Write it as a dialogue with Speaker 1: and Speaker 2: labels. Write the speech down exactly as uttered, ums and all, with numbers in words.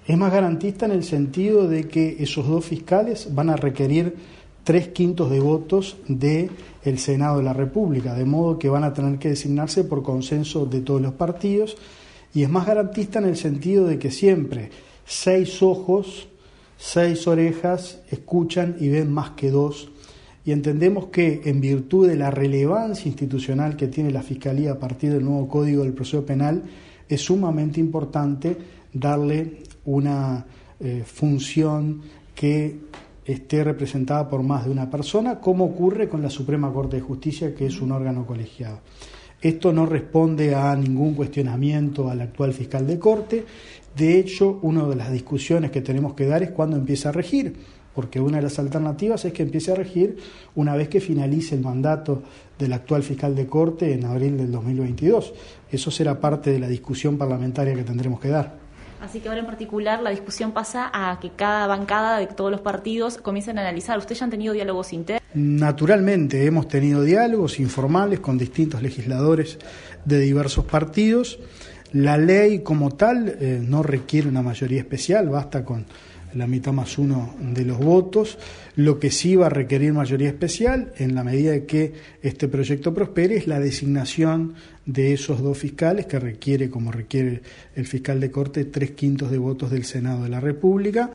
Speaker 1: Es más garantista en el sentido de que esos dos fiscales van a requerir tres quintos de votos del Senado de la República, de modo que van a tener que designarse por consenso de todos los partidos, y es más garantista en el sentido de que siempre seis ojos, seis orejas escuchan y ven más que dos, y entendemos que en virtud de la relevancia institucional que tiene la Fiscalía a partir del nuevo Código del Proceso Penal, es sumamente importante darle una eh, función que esté representada por más de una persona, como ocurre con la Suprema Corte de Justicia, que es un órgano colegiado. Esto no responde a ningún cuestionamiento al actual fiscal de Corte. De hecho, una de las discusiones que tenemos que dar es cuándo empieza a regir, porque una de las alternativas es que empiece a regir una vez que finalice el mandato del actual fiscal de Corte en abril del dos mil veintidós. Eso será parte de la discusión parlamentaria que tendremos que dar.
Speaker 2: Así que ahora en particular la discusión pasa a que cada bancada de todos los partidos comiencen a analizar. ¿Ustedes ya han tenido diálogos internos?
Speaker 1: Naturalmente hemos tenido diálogos informales con distintos legisladores de diversos partidos. La ley como tal eh, no requiere una mayoría especial, basta con la mitad más uno de los votos. Lo que sí va a requerir mayoría especial, en la medida de que este proyecto prospere, es la designación de esos dos fiscales, que requiere, como requiere el fiscal de Corte, tres quintos de votos del Senado de la República.